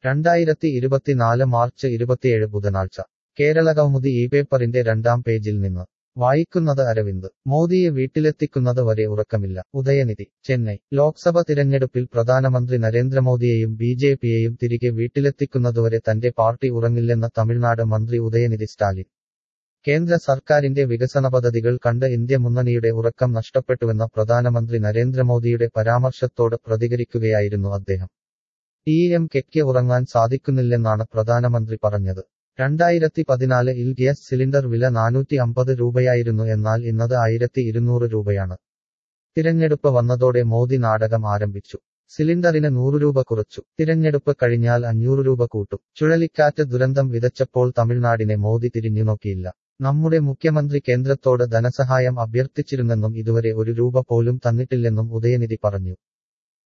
2024 March 27 ബുധനാഴ്ച കേരളകൗമുദി ഈ പേപ്പറിന്റെ 2ാം പേജിൽ നിന്ന് വായിക്കുന്നത് അരവിന്ദ് മോദിയെ വീട്ടിലെത്തിക്കുന്നത് വരെ ഉറക്കമില്ല ഉദയനിധി ചെന്നൈ ലോക്സഭ തിരഞ്ഞെടുപ്പിൽ പ്രധാനമന്ത്രി നരേന്ദ്രമോദിയെയും ബിജെപിയെയും തിരികെ വീട്ടിലെത്തിക്കുന്നതുവരെ തന്റെ പാർട്ടി ഉറങ്ങില്ലെന്ന് തമിഴ്നാട് മന്ത്രി ഉദയനിധി സ്റ്റാലിൻ കേന്ദ്ര സർക്കാരിന്റെ വികസന പദ്ധതികൾ കണ്ട് ഇന്ത്യ മുന്നണിയുടെ ഉറക്കം നഷ്ടപ്പെട്ടുവെന്ന പ്രധാനമന്ത്രി നരേന്ദ്രമോദിയുടെ പരാമർശത്തോട് പ്രതികരിക്കുകയായിരുന്നു അദ്ദേഹം DMKയ്ക്ക് ഉറങ്ങാൻ സാധിക്കുന്നില്ലെന്നാണ് പ്രധാനമന്ത്രി പറഞ്ഞത് 2014-ൽ ഗ്യാസ് സിലിണ്ടർ വില 450 രൂപയായിരുന്നു എന്നാൽ ഇന്നത് 1200 രൂപയാണ് തിരഞ്ഞെടുപ്പ് വന്നതോടെ മോദി നാടകം ആരംഭിച്ചു സിലിണ്ടറിന് 100 രൂപ കുറച്ചു തിരഞ്ഞെടുപ്പ് കഴിഞ്ഞാൽ 500 രൂപ കൂട്ടും ചുഴലിക്കാറ്റ് ദുരന്തം വിതച്ചപ്പോൾ തമിഴ്നാടിനെ മോദി തിരിഞ്ഞുനോക്കിയില്ല നമ്മുടെ മുഖ്യമന്ത്രി കേന്ദ്രത്തോട് ധനസഹായം അഭ്യർത്ഥിച്ചിരുന്നെന്നും ഇതുവരെ 1 രൂപ പോലും തന്നിട്ടില്ലെന്നും ഉദയനിധി പറഞ്ഞു